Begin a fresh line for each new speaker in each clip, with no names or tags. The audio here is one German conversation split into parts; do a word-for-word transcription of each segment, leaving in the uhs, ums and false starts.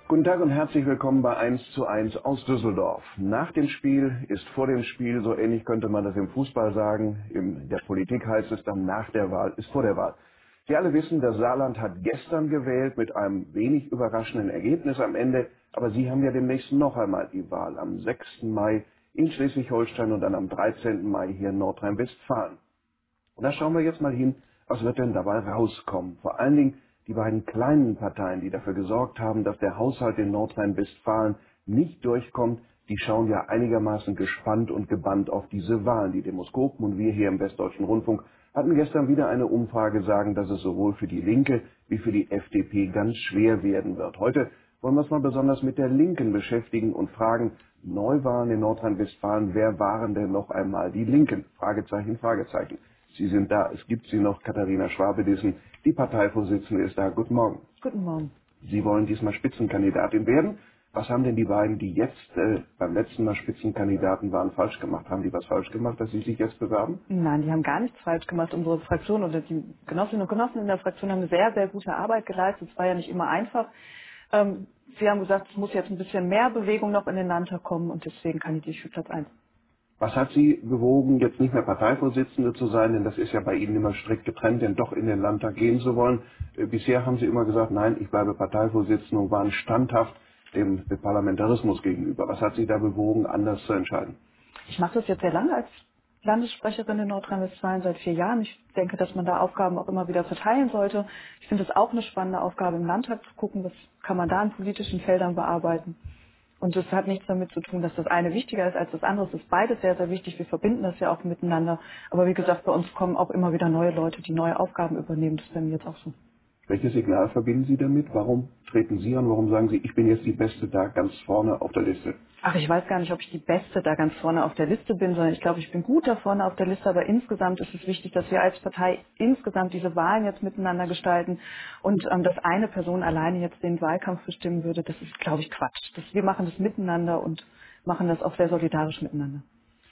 Guten Tag und herzlich willkommen bei eins zu eins aus Düsseldorf. Nach dem Spiel ist vor dem Spiel, so ähnlich könnte man das im Fußball sagen. In der Politik heißt es dann, nach der Wahl ist vor der Wahl. Sie alle wissen, das Saarland hat gestern gewählt mit einem wenig überraschenden Ergebnis am Ende. Aber Sie haben ja demnächst noch einmal die Wahl am sechsten Mai in Schleswig-Holstein und dann am dreizehnten Mai hier in Nordrhein-Westfalen. Und da schauen wir jetzt mal hin, was wird denn dabei rauskommen. Vor allen Dingen die beiden kleinen Parteien, die dafür gesorgt haben, dass der Haushalt in Nordrhein-Westfalen nicht durchkommt, die schauen ja einigermaßen gespannt und gebannt auf diese Wahlen. Die Demoskopen und wir hier im Westdeutschen Rundfunk hatten gestern wieder eine Umfrage sagen, dass es sowohl für die Linke wie für die F D P ganz schwer werden wird. Heute wollen wir uns mal besonders mit der Linken beschäftigen und fragen, Neuwahlen in Nordrhein-Westfalen, wer waren denn noch einmal die Linken? Fragezeichen, Fragezeichen. Sie sind da, es gibt sie noch, Katharina Schwabedissen, die Parteivorsitzende ist da. Guten Morgen.
Guten Morgen.
Sie wollen diesmal Spitzenkandidatin werden. Was haben denn die beiden, die jetzt äh, beim letzten Mal Spitzenkandidaten waren, falsch gemacht? Haben die was falsch gemacht, dass sie sich jetzt bewerben?
Nein, die haben gar nichts falsch gemacht. Unsere Fraktion oder die Genossinnen und Genossen in der Fraktion haben eine sehr, sehr gute Arbeit geleistet. Es war ja nicht immer einfach. Ähm, Sie haben gesagt, es muss jetzt ein bisschen mehr Bewegung noch in den Landtag kommen und deswegen kandidiere ich für Platz eins.
Was hat Sie bewogen, jetzt nicht mehr Parteivorsitzende zu sein, denn das ist ja bei Ihnen immer strikt getrennt, denn doch in den Landtag gehen zu wollen? Äh, Bisher haben Sie immer gesagt, nein, ich bleibe Parteivorsitzende und waren standhaft dem Parlamentarismus gegenüber. Was hat Sie da bewogen, anders zu entscheiden?
Ich mache das jetzt sehr lange als Landessprecherin in Nordrhein-Westfalen, seit vier Jahren. Ich denke, dass man da Aufgaben auch immer wieder verteilen sollte. Ich finde es auch eine spannende Aufgabe im Landtag zu gucken, was kann man da in politischen Feldern bearbeiten. Und das hat nichts damit zu tun, dass das eine wichtiger ist als das andere. Es ist beides sehr, sehr wichtig. Wir verbinden das ja auch miteinander. Aber wie gesagt, bei uns kommen auch immer wieder neue Leute, die neue Aufgaben übernehmen. Das ist bei mir jetzt auch so.
Welches Signal verbinden Sie damit? Warum treten Sie an? Warum sagen Sie, ich bin jetzt die Beste da ganz vorne auf der Liste?
Ach, ich weiß gar nicht, ob ich die Beste da ganz vorne auf der Liste bin, sondern ich glaube, ich bin gut da vorne auf der Liste. Aber insgesamt ist es wichtig, dass wir als Partei insgesamt diese Wahlen jetzt miteinander gestalten. Und ähm, dass eine Person alleine jetzt den Wahlkampf bestimmen würde, das ist, glaube ich, Quatsch. Das, wir machen das miteinander und machen das auch sehr solidarisch miteinander.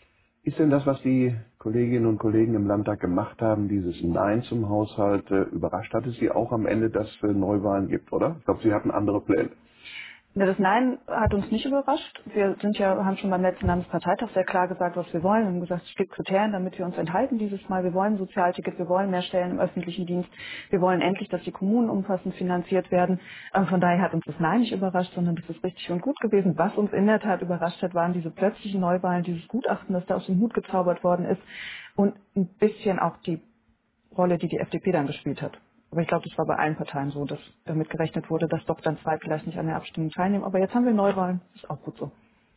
Ist denn das, was die Kolleginnen und Kollegen im Landtag gemacht haben, dieses Nein zum Haushalt, äh, überrascht hat es Sie auch am Ende, dass es äh, Neuwahlen gibt, oder? Ich glaube, Sie hatten andere Pläne.
Ja, das Nein hat uns nicht überrascht. Wir sind ja, haben schon beim letzten Landesparteitag sehr klar gesagt, was wir wollen. Wir haben gesagt, es gibt Kriterien, damit wir uns enthalten dieses Mal. Wir wollen ein Sozialticket, wir wollen mehr Stellen im öffentlichen Dienst. Wir wollen endlich, dass die Kommunen umfassend finanziert werden. Ähm, Von daher hat uns das Nein nicht überrascht, sondern das ist richtig und gut gewesen. Was uns in der Tat überrascht hat, waren diese plötzlichen Neuwahlen, dieses Gutachten, das da aus dem Hut gezaubert worden ist und ein bisschen auch die Rolle, die die F D P dann gespielt hat. Aber ich glaube, das war bei allen Parteien so, dass damit gerechnet wurde, dass doch dann zwei vielleicht nicht an der Abstimmung teilnehmen. Aber jetzt haben wir Neuwahlen, ist auch gut so.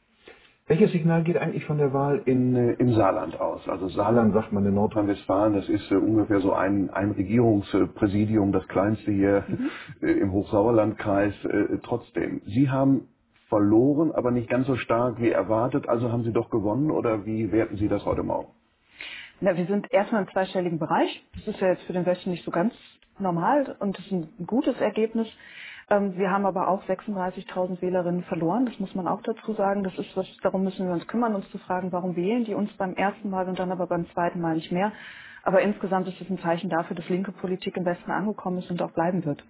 Welches Signal geht eigentlich von der Wahl in, äh, im Saarland aus? Also Saarland, sagt man in Nordrhein-Westfalen, das ist äh, ungefähr so ein, ein Regierungspräsidium, das kleinste hier
Mhm.
äh, im Hochsauerlandkreis. Äh, trotzdem, Sie haben verloren, aber nicht ganz so stark wie erwartet. Also haben Sie doch gewonnen, oder wie werten Sie das heute Morgen?
Na, wir sind erstmal im zweistelligen Bereich. Das ist ja jetzt für den Westen nicht so ganz normal und das ist ein gutes Ergebnis. Ähm, wir haben aber auch sechsunddreißigtausend Wählerinnen verloren. Das muss man auch dazu sagen. Das ist was, darum müssen wir uns kümmern, uns zu fragen, warum wählen die uns beim ersten Mal und dann aber beim zweiten Mal nicht mehr. Aber insgesamt ist es ein Zeichen dafür, dass linke Politik im Westen angekommen ist und auch bleiben wird.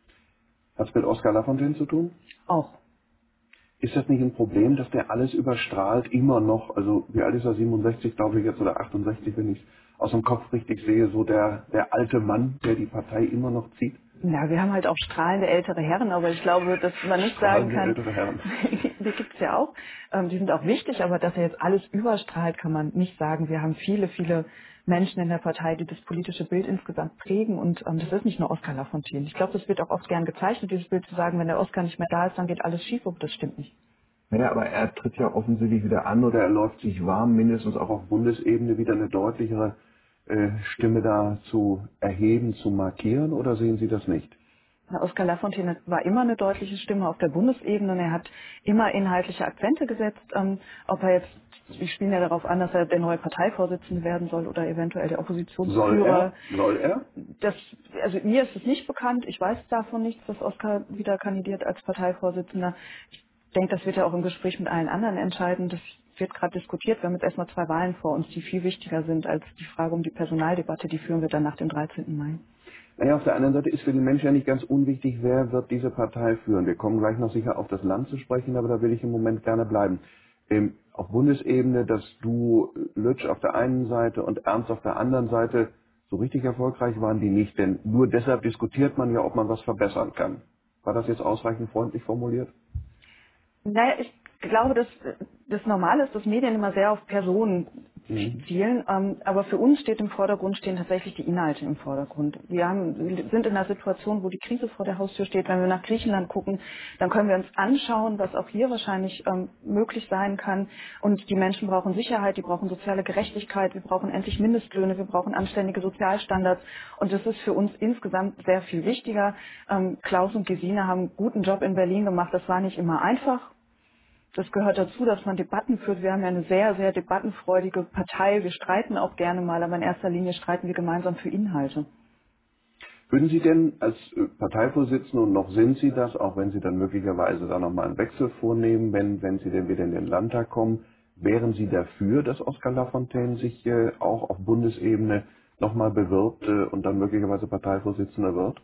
Hat es mit Oskar Lafontaine zu tun?
Auch.
Ist das nicht ein Problem, dass der alles überstrahlt, immer noch, also wie alt ist er, siebenundsechzig glaube ich jetzt, oder achtundsechzig, wenn ich aus dem Kopf richtig sehe, so der, der alte Mann, der die Partei immer noch zieht?
Ja, wir haben halt auch strahlende ältere Herren, aber ich glaube, dass man nicht sagen
Strahlende
kann,
ältere Herren.
die gibt's ja auch, ähm, die sind auch wichtig, aber dass er jetzt alles überstrahlt, kann man nicht sagen. Wir haben viele, viele Menschen in der Partei, die das politische Bild insgesamt prägen und ähm, das ist nicht nur Oskar Lafontaine. Ich glaube, das wird auch oft gern gezeichnet, dieses Bild zu sagen, wenn der Oskar nicht mehr da ist, dann geht alles schief, aber das stimmt nicht.
Naja, aber er tritt ja offensichtlich wieder an oder er läuft sich warm, mindestens auch auf Bundesebene wieder eine deutlichere äh, Stimme da zu erheben, zu markieren, oder sehen Sie das nicht?
Herr Oskar Lafontaine war immer eine deutliche Stimme auf der Bundesebene und er hat immer inhaltliche Akzente gesetzt. Ähm, ob er jetzt, wir spielen ja darauf an, dass er der neue Parteivorsitzende werden soll oder eventuell der
Soll
Oppositionsführer.
er? Soll er?
Das, also mir ist es nicht bekannt. Ich weiß davon nichts, dass Oskar wieder kandidiert als Parteivorsitzender. Ich denke, das wird ja auch im Gespräch mit allen anderen entscheiden. Das wird gerade diskutiert. Wir haben jetzt erstmal zwei Wahlen vor uns, die viel wichtiger sind als die Frage um die Personaldebatte. Die führen wir dann nach dem dreizehnten Mai.
Naja, auf der anderen Seite ist für die Menschen ja nicht ganz unwichtig, wer wird diese Partei führen. Wir kommen gleich noch sicher auf das Land zu sprechen, aber da will ich im Moment gerne bleiben. Ähm, auf Bundesebene, dass du, Lütsch auf der einen Seite und Ernst auf der anderen Seite, so richtig erfolgreich waren die nicht, denn nur deshalb diskutiert man ja, ob man was verbessern kann. War das jetzt ausreichend freundlich formuliert?
Naja, ich glaube, dass das Normale ist, dass Medien immer sehr auf Personen
Mhm.
zielen. Ähm, aber für uns steht im Vordergrund, stehen tatsächlich die Inhalte im Vordergrund. Wir haben, sind in einer Situation, wo die Krise vor der Haustür steht. Wenn wir nach Griechenland gucken, dann können wir uns anschauen, was auch hier wahrscheinlich ähm, möglich sein kann. Und die Menschen brauchen Sicherheit, die brauchen soziale Gerechtigkeit, wir brauchen endlich Mindestlöhne, wir brauchen anständige Sozialstandards. Und das ist für uns insgesamt sehr viel wichtiger. Ähm, Klaus und Gesine haben einen guten Job in Berlin gemacht. Das war nicht immer einfach. Das gehört dazu, dass man Debatten führt. Wir haben ja eine sehr, sehr debattenfreudige Partei. Wir streiten auch gerne mal, aber in erster Linie streiten wir gemeinsam für Inhalte.
Würden Sie denn als äh, Parteivorsitzende, und noch sind Sie das, auch wenn Sie dann möglicherweise da nochmal einen Wechsel vornehmen, wenn, wenn Sie denn wieder in den Landtag kommen, wären Sie dafür, dass Oskar Lafontaine sich äh, auch auf Bundesebene nochmal bewirbt äh, und dann möglicherweise Parteivorsitzender wird?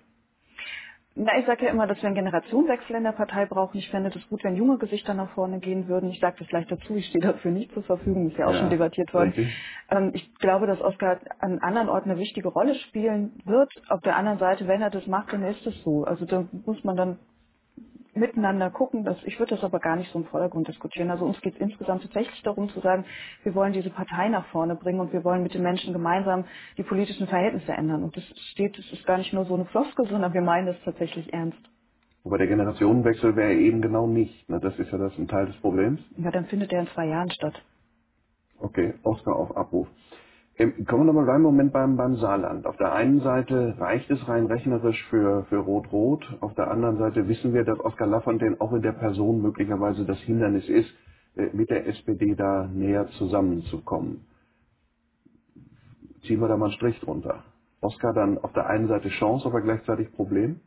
Na, ich sage ja immer, dass wir einen Generationenwechsel in der Partei brauchen. Ich fände es gut, wenn junge Gesichter nach vorne gehen würden. Ich sage das gleich dazu, ich stehe dafür nicht zur Verfügung, ist ja auch schon
Ja,
debattiert worden.
richtig.
Ähm, ich glaube, dass Oskar an anderen Orten eine wichtige Rolle spielen wird. Auf der anderen Seite, wenn er das macht, dann ist es so. Also da muss man dann miteinander gucken. Dass, ich würde das aber gar nicht so im Vordergrund diskutieren. Also uns geht es insgesamt tatsächlich darum zu sagen, wir wollen diese Partei nach vorne bringen und wir wollen mit den Menschen gemeinsam die politischen Verhältnisse ändern. Und das steht, das ist gar nicht nur so eine Floskel, sondern wir meinen das tatsächlich ernst.
Wobei der Generationenwechsel wäre eben genau nicht. Ne? Das ist ja das ein Teil des Problems.
Ja, dann findet er in zwei Jahren statt.
Okay, Oskar auf Abruf. Ähm, kommen wir nochmal einen Moment beim, beim Saarland. Auf der einen Seite reicht es rein rechnerisch für, für Rot-Rot. Auf der anderen Seite wissen wir, dass Oskar Lafontaine auch in der Person möglicherweise das Hindernis ist, äh, mit der S P D da näher zusammenzukommen. Ziehen wir da mal einen Strich drunter. Oskar dann auf der einen Seite Chance, aber gleichzeitig Problem?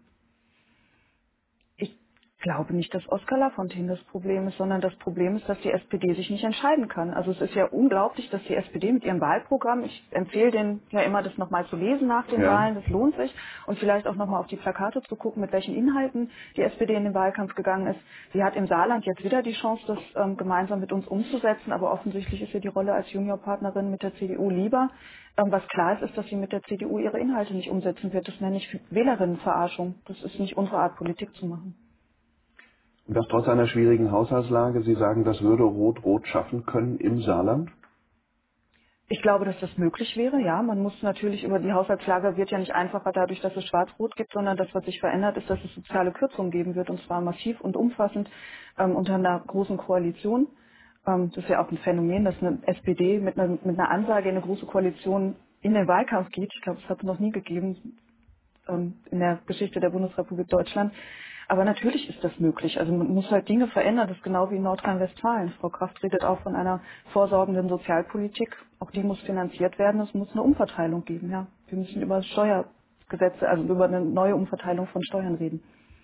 Ich glaube nicht, dass Oskar Lafontaine das Problem ist, sondern das Problem ist, dass die S P D sich nicht entscheiden kann. Also es ist ja unglaublich, dass die S P D mit ihrem Wahlprogramm, ich empfehle denen ja immer, das nochmal zu lesen nach den
Ja.
Wahlen, das lohnt sich, und vielleicht auch nochmal auf die Plakate zu gucken, mit welchen Inhalten die S P D in den Wahlkampf gegangen ist. Sie hat im Saarland jetzt wieder die Chance, das ähm, gemeinsam mit uns umzusetzen, aber offensichtlich ist ihr die Rolle als Juniorpartnerin mit der C D U lieber. Ähm, was klar ist, ist, dass sie mit der C D U ihre Inhalte nicht umsetzen wird. Das nenne ich Wählerinnenverarschung. Das ist nicht unsere Art, Politik zu machen.
Und das trotz einer schwierigen Haushaltslage. Sie sagen, das würde Rot-Rot schaffen können im Saarland?
Ich glaube, dass das möglich wäre, ja. Man muss natürlich über die Haushaltslage wird ja nicht einfacher dadurch, dass es Schwarz-Rot gibt, sondern das, was sich verändert, ist, dass es soziale Kürzungen geben wird, und zwar massiv und umfassend ähm, unter einer großen Koalition. Ähm, das ist ja auch ein Phänomen, dass eine S P D mit einer, mit einer Ansage in eine große Koalition in den Wahlkampf geht. Ich glaube, das hat es noch nie gegeben ähm, in der Geschichte der Bundesrepublik Deutschland. Aber natürlich ist das möglich. Also man muss halt Dinge verändern. Das ist genau wie in Nordrhein-Westfalen. Frau Kraft redet auch von einer vorsorgenden Sozialpolitik. Auch die muss finanziert werden. Es muss eine Umverteilung geben. Ja, wir müssen über Steuergesetze, also über eine neue Umverteilung von Steuern reden.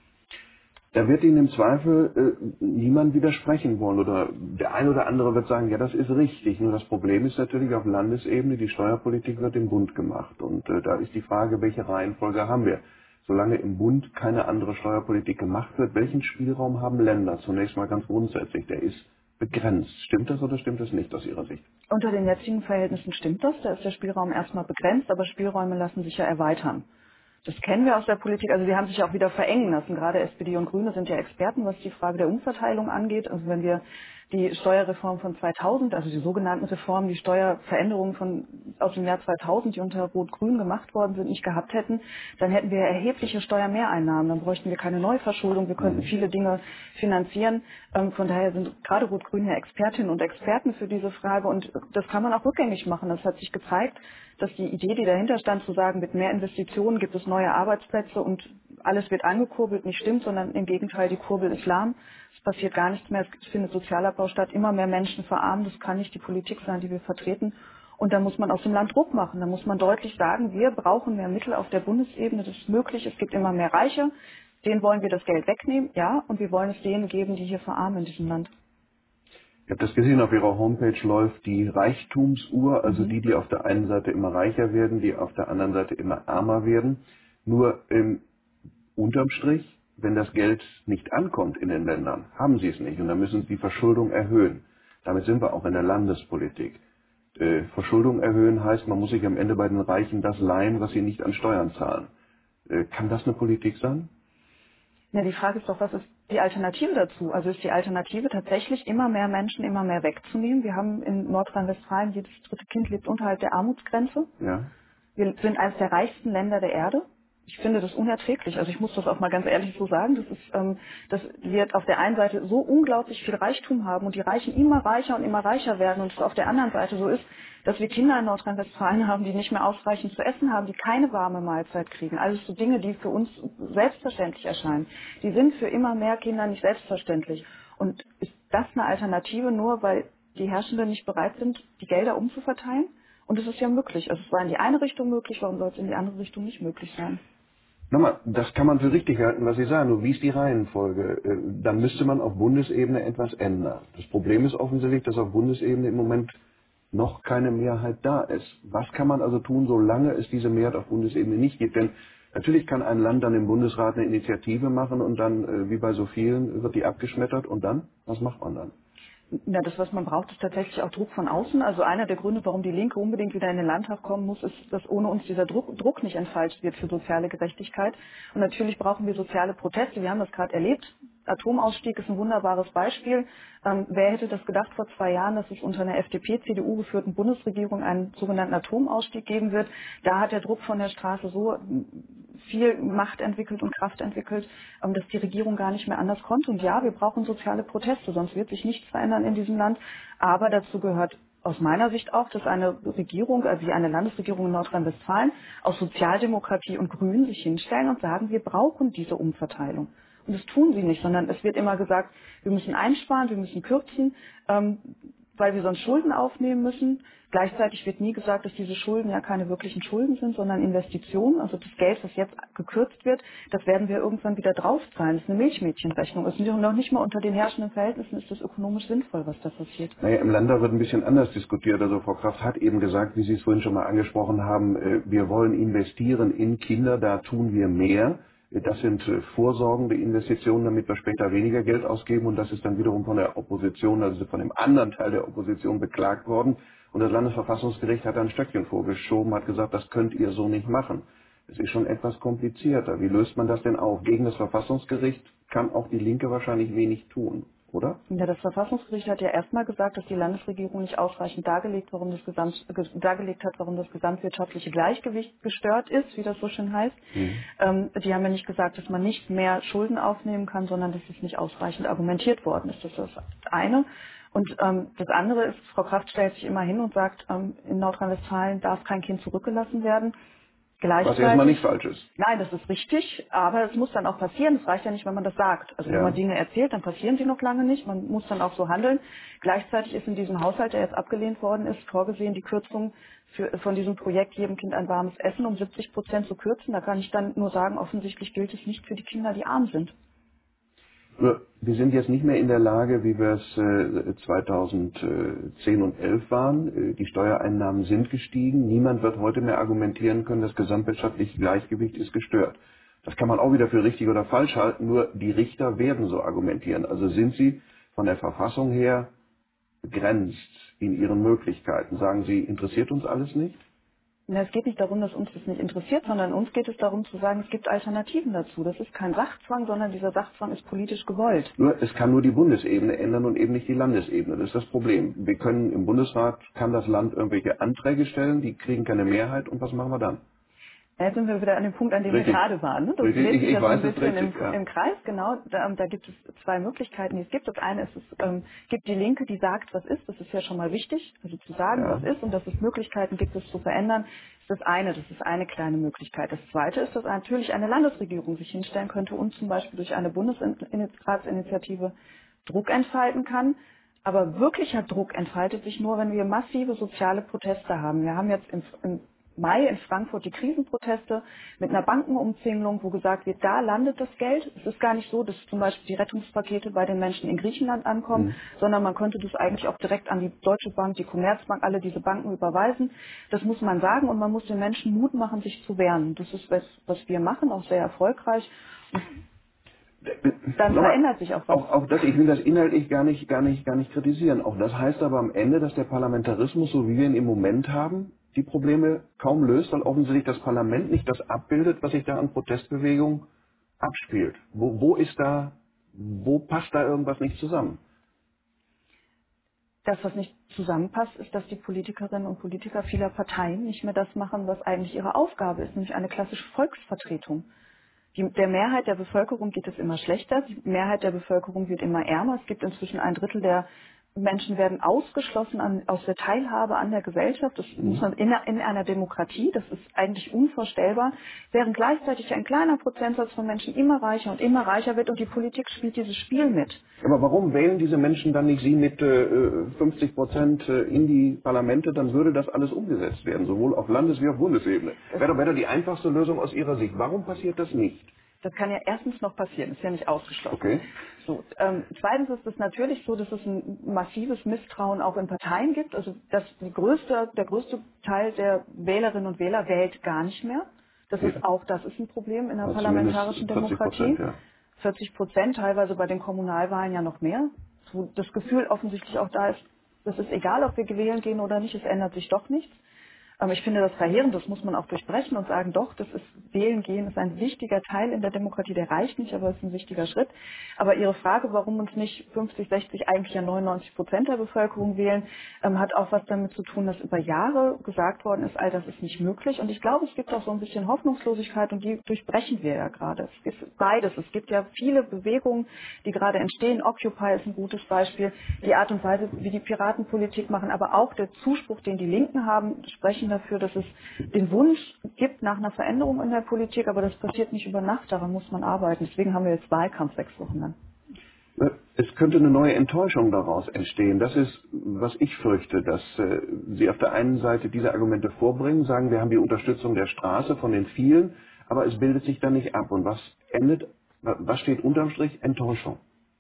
Da wird Ihnen im Zweifel äh, niemand widersprechen wollen oder der eine oder andere wird sagen, ja, das ist richtig. Nur das Problem ist natürlich auf Landesebene, die Steuerpolitik wird im Bund gemacht. Und äh, da ist die Frage, welche Reihenfolge haben wir? Solange im Bund keine andere Steuerpolitik gemacht wird, welchen Spielraum haben Länder? Zunächst mal ganz grundsätzlich, der ist begrenzt. Stimmt das oder stimmt das nicht aus Ihrer Sicht?
Unter den jetzigen Verhältnissen stimmt das. Da ist der Spielraum erstmal begrenzt, aber Spielräume lassen sich ja erweitern. Das kennen wir aus der Politik, also die haben sich auch wieder verengen lassen. Gerade S P D und Grüne sind ja Experten, was die Frage der Umverteilung angeht. Also wenn wir die Steuerreform von zweitausend, also die sogenannten Reformen, die Steuerveränderungen von, aus dem Jahr zweitausend, die unter Rot-Grün gemacht worden sind, nicht gehabt hätten, dann hätten wir erhebliche Steuermehreinnahmen. Dann bräuchten wir keine Neuverschuldung, wir könnten
Mhm.
viele Dinge finanzieren. Ähm, von daher sind gerade Rot-Grün ja Expertinnen und Experten für diese Frage, und das kann man auch rückgängig machen. Das hat sich gezeigt, dass die Idee, die dahinter stand, zu sagen, mit mehr Investitionen gibt es neue Arbeitsplätze und alles wird angekurbelt, nicht stimmt, sondern im Gegenteil, die Kurbel ist lahm. Es passiert gar nichts mehr, es findet Sozialabbau statt, immer mehr Menschen verarmen, das kann nicht die Politik sein, die wir vertreten. Und da muss man aus dem Land Druck machen. Da muss man deutlich sagen, wir brauchen mehr Mittel auf der Bundesebene, das ist möglich, es gibt immer mehr Reiche, denen wollen wir das Geld wegnehmen, ja, und wir wollen es denen geben, die hier verarmen in diesem Land.
Ich habe das gesehen, auf Ihrer Homepage läuft die Reichtumsuhr, also
Mhm.
die, die auf der einen Seite immer reicher werden, die auf der anderen Seite immer ärmer werden. Nur ähm, unterm Strich, wenn das Geld nicht ankommt in den Ländern, haben sie es nicht und dann müssen sie die Verschuldung erhöhen. Damit sind wir auch in der Landespolitik. Äh, Verschuldung erhöhen heißt, man muss sich am Ende bei den Reichen das leihen, was sie nicht an Steuern zahlen. Äh, kann das eine Politik sein?
Ja, die Frage ist doch, was ist die Alternative dazu? Also ist die Alternative tatsächlich immer mehr Menschen immer mehr wegzunehmen? Wir haben in Nordrhein-Westfalen, jedes dritte Kind lebt unterhalb der Armutsgrenze.
Ja.
Wir sind eines der reichsten Länder der Erde. Ich finde das unerträglich. Also ich muss das auch mal ganz ehrlich so sagen. Das ist, ähm, dass wir auf der einen Seite so unglaublich viel Reichtum haben und die Reichen immer reicher und immer reicher werden und es auf der anderen Seite so ist, dass wir Kinder in Nordrhein-Westfalen haben, die nicht mehr ausreichend zu essen haben, die keine warme Mahlzeit kriegen. Also so Dinge, die für uns selbstverständlich erscheinen. Die sind für immer mehr Kinder nicht selbstverständlich. Und ist das eine Alternative nur, weil die Herrschenden nicht bereit sind, die Gelder umzuverteilen? Und es ist ja möglich. Also es war in die eine Richtung möglich, warum soll es in die andere Richtung nicht möglich sein?
Nochmal, das kann man für richtig halten, was Sie sagen. Nur wie ist die Reihenfolge? Äh, Dann müsste man auf Bundesebene etwas ändern. Das Problem ist offensichtlich, dass auf Bundesebene im Moment noch keine Mehrheit da ist. Was kann man also tun, solange es diese Mehrheit auf Bundesebene nicht gibt? Denn natürlich kann ein Land dann im Bundesrat eine Initiative machen und dann, äh, wie bei so vielen, wird die abgeschmettert und dann? Was macht man dann?
Ja, das, was man braucht, ist tatsächlich auch Druck von außen. Also einer der Gründe, warum die Linke unbedingt wieder in den Landtag kommen muss, ist, dass ohne uns dieser Druck, Druck nicht entfaltet wird für soziale Gerechtigkeit. Und natürlich brauchen wir soziale Proteste. Wir haben das gerade erlebt. Atomausstieg ist ein wunderbares Beispiel. Ähm, wer hätte das gedacht vor zwei Jahren, dass es unter einer F D P C D U geführten Bundesregierung einen sogenannten Atomausstieg geben wird? Da hat der Druck von der Straße so viel Macht entwickelt und Kraft entwickelt, ähm, dass die Regierung gar nicht mehr anders konnte. Und ja, wir brauchen soziale Proteste, sonst wird sich nichts verändern in diesem Land. Aber dazu gehört aus meiner Sicht auch, dass eine Regierung, also wie eine Landesregierung in Nordrhein-Westfalen, aus Sozialdemokratie und Grünen sich hinstellen und sagen, wir brauchen diese Umverteilung. Und das tun sie nicht, sondern es wird immer gesagt, wir müssen einsparen, wir müssen kürzen, ähm, weil wir sonst Schulden aufnehmen müssen. Gleichzeitig wird nie gesagt, dass diese Schulden ja keine wirklichen Schulden sind, sondern Investitionen. Also das Geld, das jetzt gekürzt wird, das werden wir irgendwann wieder draufzahlen. Das ist eine Milchmädchenrechnung. Es ist noch nicht mal unter den herrschenden Verhältnissen ist das ökonomisch sinnvoll, was da passiert.
Naja, im Länder wird ein bisschen anders diskutiert. Also Frau Kraft hat eben gesagt, wie Sie es vorhin schon mal angesprochen haben, äh, wir wollen investieren in Kinder, da tun wir mehr. Äh, Das sind äh, vorsorgende Investitionen, damit wir später weniger Geld ausgeben. Und das ist dann wiederum von der Opposition, also von dem anderen Teil der Opposition beklagt worden. Und das Landesverfassungsgericht hat ein Stöckchen vorgeschoben, hat gesagt, das könnt ihr so nicht machen. Es ist schon etwas komplizierter. Wie löst man das denn auf? Gegen das Verfassungsgericht kann auch die Linke wahrscheinlich wenig tun, oder?
Ja, das Verfassungsgericht hat ja erstmal gesagt, dass die Landesregierung nicht ausreichend dargelegt, warum das Gesamt, ge, dargelegt hat, warum das gesamtwirtschaftliche Gleichgewicht gestört ist, wie das so schön heißt.
Mhm.
Ähm, die haben ja nicht gesagt, dass man nicht mehr Schulden aufnehmen kann, sondern dass es nicht ausreichend argumentiert worden ist. Das ist das eine. Und ähm, das andere ist, Frau Kraft stellt sich immer hin und sagt, ähm, in Nordrhein-Westfalen darf kein Kind zurückgelassen werden.
Was erstmal nicht
Gleichzeitig,
falsch ist.
nein, das ist richtig, aber es muss dann auch passieren. Es reicht ja nicht, wenn man das sagt. Also wenn man
Ja.
Dinge erzählt, dann passieren sie noch lange nicht. Man muss dann auch so handeln. Gleichzeitig ist in diesem Haushalt, der jetzt abgelehnt worden ist, vorgesehen, die Kürzung für, von diesem Projekt jedem Kind ein warmes Essen um siebzig Prozent zu kürzen. Da kann ich dann nur sagen, offensichtlich gilt es nicht für die Kinder, die arm sind.
Nur, wir sind jetzt nicht mehr in der Lage, wie wir es äh, zweitausendzehn und elf waren. Äh, die Steuereinnahmen sind gestiegen. Niemand wird heute mehr argumentieren können, das gesamtwirtschaftliche Gleichgewicht ist gestört. Das kann man auch wieder für richtig oder falsch halten, nur die Richter werden so argumentieren. Also sind sie von der Verfassung her begrenzt in ihren Möglichkeiten. Sagen sie, interessiert uns alles nicht?
Na, es geht nicht darum, dass uns das nicht interessiert, sondern uns geht es darum zu sagen, es gibt Alternativen dazu. Das ist kein Sachzwang, sondern dieser Sachzwang ist politisch gewollt.
Nur, es kann nur die Bundesebene ändern und eben nicht die Landesebene. Das ist das Problem. Wir können im Bundesrat, kann das Land irgendwelche Anträge stellen, die kriegen keine Mehrheit und was machen wir dann?
Jetzt sind wir wieder an dem Punkt, an dem wir
Richtig.
gerade waren. Ne? Das
Richtig.
dreht
Ich,
sich
ich
ja so ein
weiß, es
bisschen
dreht
im,
sich, ja.
im Kreis, genau. Da, ähm, da gibt es zwei Möglichkeiten, die es gibt. Das eine ist, es ähm, gibt die Linke, die sagt, was ist. Das ist ja schon mal wichtig, also zu sagen, was
Ja.
ist und dass es Möglichkeiten gibt, es zu verändern, ist das eine. Das ist eine kleine Möglichkeit. Das zweite ist, dass natürlich eine Landesregierung sich hinstellen könnte und zum Beispiel durch eine Bundesratsinitiative Druck entfalten kann. Aber wirklicher Druck entfaltet sich nur, wenn wir massive soziale Proteste haben. Wir haben jetzt im, im Mai in Frankfurt die Krisenproteste mit einer Bankenumzingelung, wo gesagt wird, da landet das Geld. Es ist gar nicht so, dass zum Beispiel die Rettungspakete bei den Menschen in Griechenland ankommen,
Mhm.
sondern man könnte das eigentlich auch direkt an die Deutsche Bank, die Commerzbank, alle diese Banken überweisen. Das muss man sagen und man muss den Menschen Mut machen, sich zu wehren. Das ist was, was wir machen, auch sehr erfolgreich. Dann
Nochmal,
verändert sich auch was.
auch, auch das, ich will das inhaltlich gar nicht, gar nicht, gar nicht kritisieren. Auch das heißt aber am Ende, dass der Parlamentarismus, so wie wir ihn im Moment haben, die Probleme kaum löst, weil offensichtlich das Parlament nicht das abbildet, was sich da an Protestbewegungen abspielt. Wo, wo ist da, wo passt da irgendwas nicht zusammen?
Das, was nicht zusammenpasst, ist, dass die Politikerinnen und Politiker vieler Parteien nicht mehr das machen, was eigentlich ihre Aufgabe ist, nämlich eine klassische Volksvertretung. Die, der Mehrheit der Bevölkerung geht es immer schlechter, die Mehrheit der Bevölkerung wird immer ärmer. Es gibt inzwischen ein Drittel der Menschen werden ausgeschlossen an, aus der Teilhabe an der Gesellschaft. Das muss man in, in einer Demokratie, das ist eigentlich unvorstellbar, während gleichzeitig ein kleiner Prozentsatz von Menschen immer reicher und immer reicher wird und die Politik spielt dieses Spiel mit.
Aber warum wählen diese Menschen dann nicht Sie mit äh, fünfzig Prozent äh, in die Parlamente? Dann würde das alles umgesetzt werden, sowohl auf Landes- wie auf Bundesebene. Wäre doch wäre doch die einfachste Lösung aus Ihrer Sicht. Warum passiert das nicht?
Das kann ja erstens noch passieren, ist ja nicht ausgeschlossen.
Okay.
So, ähm, zweitens ist es natürlich so, dass es ein massives Misstrauen auch in Parteien gibt. Also dass die größte, der größte Teil der Wählerinnen und Wähler wählt gar nicht mehr. Das
Ja.
ist auch das ist ein Problem in der
Also zumindest
parlamentarischen
vierzig Prozent,
Demokratie.
ja.
vierzig Prozent, teilweise bei den Kommunalwahlen ja noch mehr. Wo das Gefühl offensichtlich auch da ist, es ist egal, ob wir wählen gehen oder nicht, es ändert sich doch nichts. Aber ich finde das verheerend, das muss man auch durchbrechen und sagen, doch, das ist wählen gehen, ist ein wichtiger Teil in der Demokratie, der reicht nicht, aber es ist ein wichtiger Schritt. Aber Ihre Frage, warum uns nicht fünfzig, sechzig, eigentlich ja neunundneunzig Prozent der Bevölkerung wählen, ähm, hat auch was damit zu tun, dass über Jahre gesagt worden ist, all das ist nicht möglich. Und ich glaube, es gibt auch so ein bisschen Hoffnungslosigkeit und die durchbrechen wir ja gerade. Es ist beides. Es gibt ja viele Bewegungen, die gerade entstehen. Occupy ist ein gutes Beispiel. Die Art und Weise, wie die Piraten Politik machen, aber auch der Zuspruch, den die Linken haben, sprechen dafür, dass es den Wunsch gibt nach einer Veränderung in der Politik, aber das passiert nicht über Nacht, daran muss man arbeiten. Deswegen haben wir jetzt Wahlkampf sechs Wochen lang.
Es könnte eine neue Enttäuschung daraus entstehen. Das ist, was ich fürchte, dass äh, Sie auf der einen Seite diese Argumente vorbringen, sagen, wir haben die Unterstützung der Straße von den vielen, aber es bildet sich dann nicht ab. Und was endet, wa- was steht unterm Strich? Enttäuschung.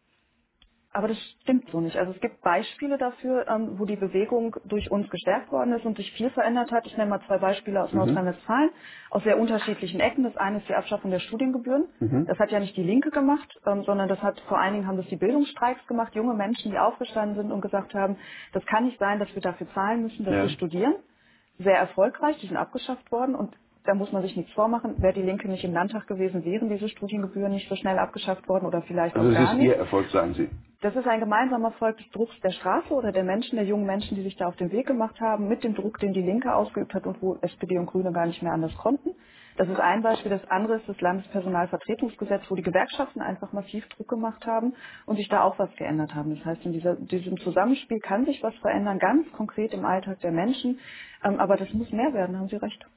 Aber das stimmt so nicht. Also es gibt Beispiele dafür, ähm, wo die Bewegung durch uns gestärkt worden ist und sich viel verändert hat. Ich nenne mal zwei Beispiele aus
Mhm.
Nordrhein-Westfalen, aus sehr unterschiedlichen Ecken. Das eine ist die Abschaffung der Studiengebühren.
Mhm.
Das hat ja nicht die Linke gemacht, ähm, sondern das hat vor allen Dingen haben das die Bildungsstreiks gemacht. Junge Menschen, die aufgestanden sind und gesagt haben, das kann nicht sein, dass wir dafür zahlen müssen, dass wir
Ja.
studieren. Sehr erfolgreich, die sind abgeschafft worden und da muss man sich nichts vormachen. Wäre die Linke nicht im Landtag gewesen, wären diese Studiengebühren nicht so schnell abgeschafft worden oder vielleicht
Also
auch
es
gar
ist
nicht.
Ihr Erfolg, sagen Sie.
Das ist ein gemeinsamer Erfolg des Drucks der Straße oder der Menschen, der jungen Menschen, die sich da auf den Weg gemacht haben, mit dem Druck, den die Linke ausgeübt hat und wo S P D und Grüne gar nicht mehr anders konnten. Das ist ein Beispiel. Das andere ist das Landespersonalvertretungsgesetz, wo die Gewerkschaften einfach massiv Druck gemacht haben und sich da auch was geändert haben. Das heißt, in dieser, diesem Zusammenspiel kann sich was verändern, ganz konkret im Alltag der Menschen. Ähm, aber das muss mehr werden, haben Sie recht.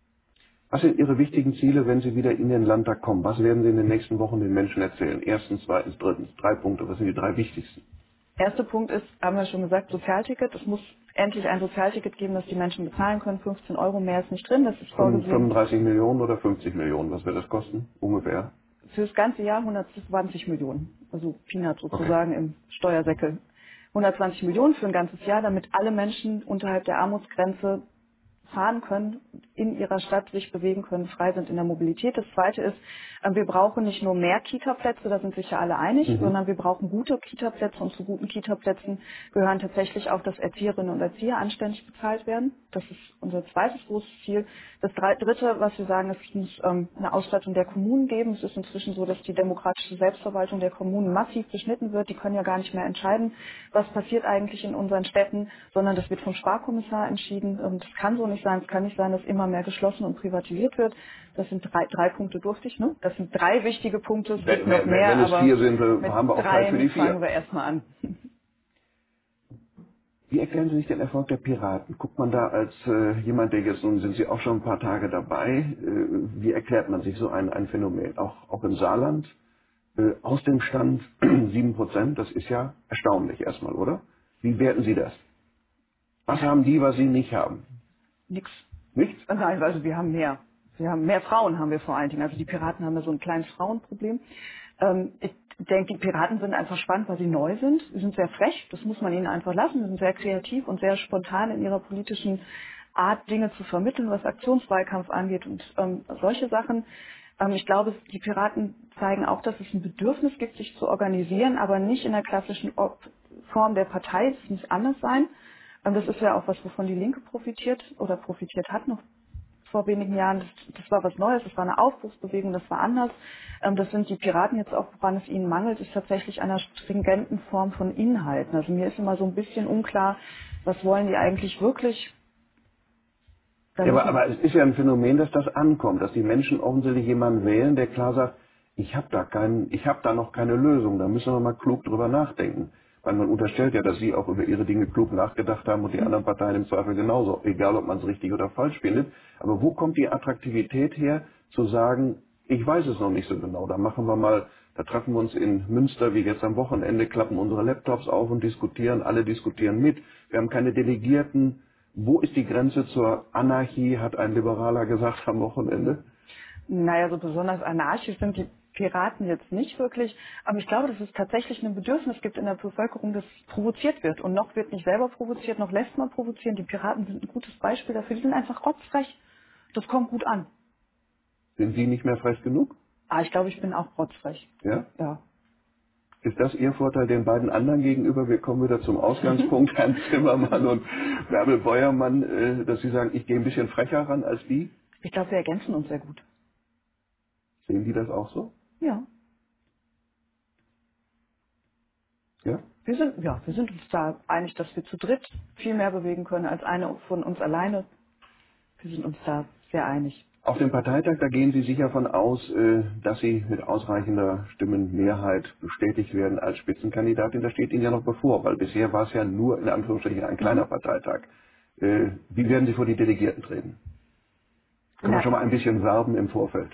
Was sind Ihre wichtigen Ziele, wenn Sie wieder in den Landtag kommen? Was werden Sie in den nächsten Wochen den Menschen erzählen? Erstens, zweitens, drittens. Drei Punkte. Was sind die drei wichtigsten?
Erster Punkt ist, haben wir schon gesagt, Sozialticket. Es muss endlich ein Sozialticket geben, das die Menschen bezahlen können. fünfzehn Euro mehr ist nicht drin, das ist vorgesehen.
fünfunddreißig Millionen oder fünfzig Millionen? Was wird das kosten? Ungefähr.
Für das ganze Jahr hundertzwanzig Millionen. Also Peanut
Okay.
sozusagen im Steuersäckel. hundertzwanzig Millionen für ein ganzes Jahr, damit alle Menschen unterhalb der Armutsgrenze fahren können, in ihrer Stadt sich bewegen können, frei sind in der Mobilität. Das Zweite ist, äh, wir brauchen nicht nur mehr Kita-Plätze, da sind sich ja alle einig,
Mhm.
sondern wir brauchen gute Kita-Plätze und zu guten Kita-Plätzen gehören tatsächlich auch, dass Erzieherinnen und Erzieher anständig bezahlt werden. Das ist unser zweites großes Ziel. Das drei- Dritte, was wir sagen, ist, es muss ähm, eine Ausstattung der Kommunen geben. Es ist inzwischen so, dass die demokratische Selbstverwaltung der Kommunen massiv beschnitten wird. Die können ja gar nicht mehr entscheiden, was passiert eigentlich in unseren Städten, sondern das wird vom Sparkommissar entschieden. Und das kann so nicht sein. Es kann nicht sein, dass immer mehr geschlossen und privatisiert wird. Das sind drei, drei Punkte durfte ich, ne? Das sind drei wichtige Punkte. Es gibt
Wenn,
noch
wenn,
mehr,
wenn es
aber
vier sind, äh,
mit
haben wir auch Zeit für die
dreien
vier.
fangen wir erstmal an.
Wie erklären Sie sich den Erfolg der Piraten? Guckt man da als äh, jemand, der jetzt, nun sind Sie auch schon ein paar Tage dabei, äh, wie erklärt man sich so ein, ein Phänomen? Auch, auch im Saarland, äh, aus dem Stand sieben Prozent, das ist ja erstaunlich erstmal, oder? Wie werten Sie das? Was haben die, was Sie nicht haben?
Nix.
Nichts?
Nein, also wir haben mehr. Wir haben mehr Frauen haben wir vor allen Dingen. Also die Piraten haben da so ein kleines Frauenproblem. Ähm, ich denke, die Piraten sind einfach spannend, weil sie neu sind. Sie sind sehr frech, das muss man ihnen einfach lassen. Sie sind sehr kreativ und sehr spontan in ihrer politischen Art, Dinge zu vermitteln, was Aktionswahlkampf angeht und ähm, solche Sachen. Ähm, ich glaube, die Piraten zeigen auch, dass es ein Bedürfnis gibt, sich zu organisieren, aber nicht in der klassischen Or- Form der Partei. Es muss anders sein. Ähm, das ist ja auch was, wovon die Linke profitiert oder profitiert hat noch vor wenigen Jahren. Das, das war was Neues, das war eine Aufbruchsbewegung, das war anders. Ähm, das sind die Piraten jetzt auch, woran es ihnen mangelt, ist tatsächlich einer stringenten Form von Inhalten. Also mir ist immer so ein bisschen unklar, was wollen die eigentlich wirklich? Da
Ja, aber,
müssen,
aber es ist ja ein Phänomen, dass das ankommt, dass die Menschen offensichtlich jemanden wählen, der klar sagt, ich habe da keinen, ich habe da noch keine Lösung, da müssen wir mal klug drüber nachdenken. Weil man unterstellt ja, dass Sie auch über Ihre Dinge klug nachgedacht haben und die anderen Parteien im Zweifel genauso, egal ob man es richtig oder falsch findet. Aber wo kommt die Attraktivität her, zu sagen, ich weiß es noch nicht so genau, da machen wir mal, da treffen wir uns in Münster wie jetzt am Wochenende, klappen unsere Laptops auf und diskutieren, alle diskutieren mit. Wir haben keine Delegierten. Wo ist die Grenze zur Anarchie, hat ein Liberaler gesagt am Wochenende?
naja, so besonders anarchisch sind die Piraten jetzt nicht wirklich. Aber ich glaube, dass es tatsächlich ein Bedürfnis gibt in der Bevölkerung, das provoziert wird. Und noch wird nicht selber provoziert, noch lässt man provozieren. Die Piraten sind ein gutes Beispiel dafür. Die sind einfach rotzfrech. Das kommt gut an.
Sind Sie nicht mehr frech genug?
Ah, ich glaube, ich bin auch rotzfrech.
Ja?
Ja.
Ist das Ihr Vorteil den beiden anderen gegenüber? Wir kommen wieder zum Ausgangspunkt, Herrn Zimmermann und Bärbel Beuermann, äh, dass Sie sagen, ich gehe ein bisschen frecher ran als die.
Ich glaube, wir ergänzen uns sehr gut.
Sehen die das auch so?
Ja.
Ja?
Wir sind, ja, wir sind uns da einig, dass wir zu dritt viel mehr bewegen können als eine von uns alleine. Wir sind uns da sehr einig.
Auf dem Parteitag, da gehen Sie sicher von aus, äh, dass Sie mit ausreichender Stimmenmehrheit bestätigt werden als Spitzenkandidatin. Das steht Ihnen ja noch bevor, weil bisher war es ja nur in Anführungsstrichen ein kleiner
Mhm.
Parteitag. Äh, Wie werden Sie vor die Delegierten treten? Können wir
Na,
schon mal ein bisschen werben im Vorfeld?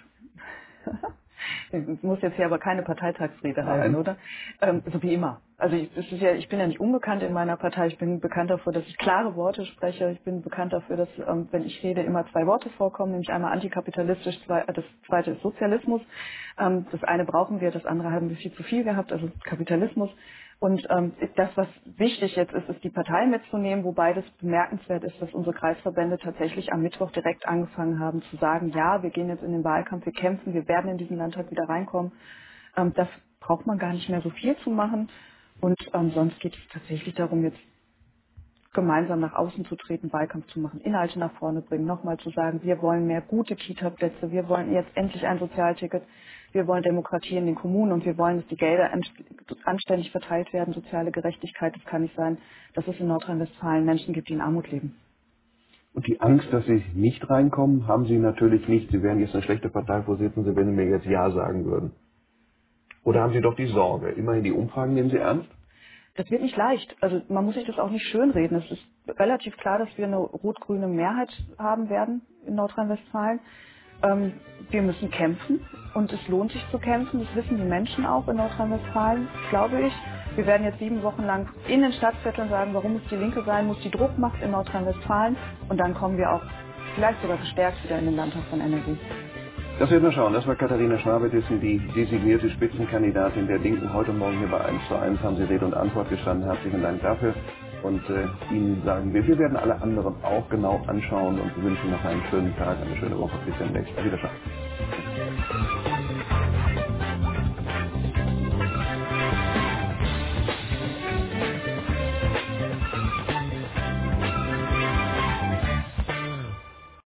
ich muss jetzt hier aber keine Parteitagsrede halten,
Nein.
oder? Ähm, so wie immer. Also ich, es ist ja, ich bin ja nicht unbekannt in meiner Partei. Ich bin bekannt dafür, dass ich klare Worte spreche. Ich bin bekannt dafür, dass, ähm, wenn ich rede, immer zwei Worte vorkommen, nämlich einmal antikapitalistisch, zwei, äh, das zweite ist Sozialismus. Ähm, das eine brauchen wir, das andere haben wir viel zu viel gehabt, also Kapitalismus. Und ähm, das, was wichtig jetzt ist, ist die Partei mitzunehmen, wobei das bemerkenswert ist, dass unsere Kreisverbände tatsächlich am Mittwoch direkt angefangen haben zu sagen, ja, wir gehen jetzt in den Wahlkampf, wir kämpfen, wir werden in diesen Landtag wieder reinkommen. Ähm, das braucht man gar nicht mehr so viel zu machen. Und ähm, sonst geht es tatsächlich darum, jetzt gemeinsam nach außen zu treten, Wahlkampf zu machen, Inhalte nach vorne bringen, nochmal zu sagen, wir wollen mehr gute Kita-Plätze, wir wollen jetzt endlich ein Sozialticket, wir wollen Demokratie in den Kommunen und wir wollen, dass die Gelder anständig verteilt werden, soziale Gerechtigkeit. Es kann nicht sein, dass es in Nordrhein-Westfalen Menschen gibt, die in Armut leben.
Und die Angst, dass Sie nicht reinkommen, haben Sie natürlich nicht. Sie wären jetzt eine schlechte Parteivorsitzende, wenn Sie mir jetzt Ja sagen würden. Oder haben Sie doch die Sorge? Immerhin die Umfragen nehmen Sie ernst?
Das wird nicht leicht. Also man muss sich das auch nicht schönreden. Es ist relativ klar, dass wir eine rot-grüne Mehrheit haben werden in Nordrhein-Westfalen. Ähm, wir müssen kämpfen und es lohnt sich zu kämpfen. Das wissen die Menschen auch in Nordrhein-Westfalen, glaube ich. Wir werden jetzt sieben Wochen lang in den Stadtvierteln sagen, warum es die Linke sein muss, die Druck macht in Nordrhein-Westfalen. Und dann kommen wir auch vielleicht sogar gestärkt wieder in den Landtag von N R W.
Das werden wir schauen. Das war Katharina Schwabetissen, die designierte Spitzenkandidatin der Linken. Heute Morgen hier bei eins zu eins haben Sie Rede und Antwort gestanden. Herzlichen Dank dafür. Und äh, Ihnen sagen wir, wir werden alle anderen auch genau anschauen und wünschen noch einen schönen Tag, eine schöne Woche. Bis demnächst. Auf Wiedersehen.